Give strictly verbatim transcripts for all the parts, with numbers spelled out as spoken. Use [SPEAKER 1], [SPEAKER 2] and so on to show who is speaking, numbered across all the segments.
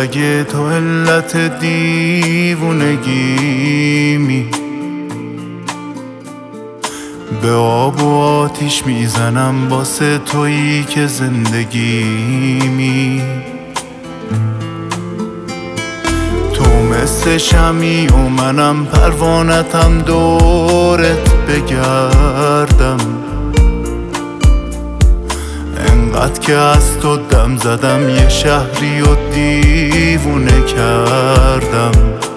[SPEAKER 1] اگه تو علت دیوونگیمی، به آب و آتیش میزنم واسه تویی که زندگیمی. تو مثل شمی و منم پروانتم دورت بگردم، انقدر که از تو دم زدم یه شهری و دیوونه کردم.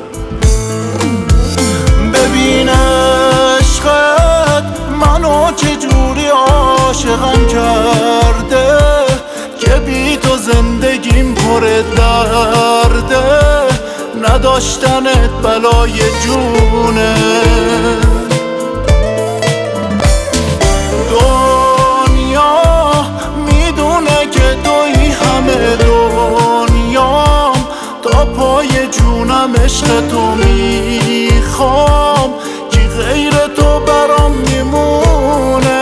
[SPEAKER 1] ببین عشقت منو چجوری عاشقم کرده که بی تو زندگیم پر درده، نداشتنت بلای جونه. دنیا میدونه که توی همه دنیام، تا پای جونم عشق تو میخوام، کی غیر تو برام میمونه.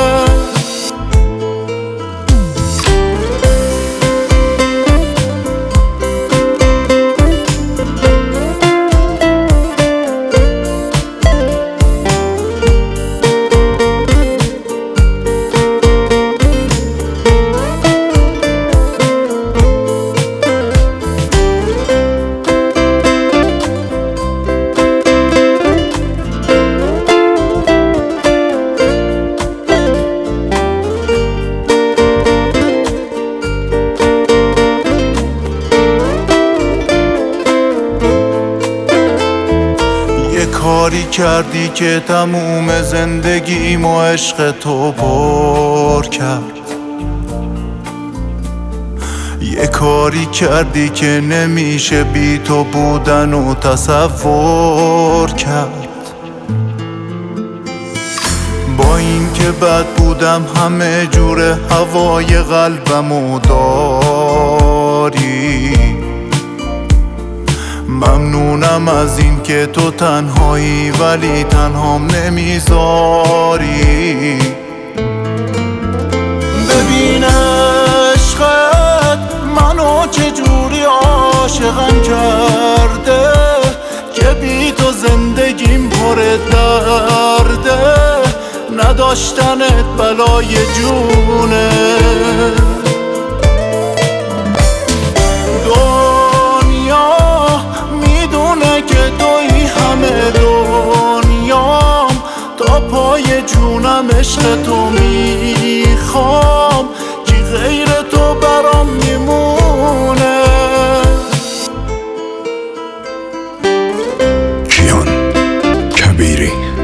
[SPEAKER 1] کاری کردی که تموم زندگیم و عشق تو پر کرد، یه کاری کردی که نمیشه بی تو بودن و تصور کرد. با این که بد بودم همه جور هوای قلبمو داری، ممنونم از این که تو تنهایی ولی تنهام نمیذاری. ببین عشقت منو چجوری عاشقم کرده که بی تو زندگیم پر درده، نداشتنت بلای جونه. که توی همه دنیام، تا پای جونم عشق تو میخوام، کی غیر تو برام میمونه.
[SPEAKER 2] کیان کبیری.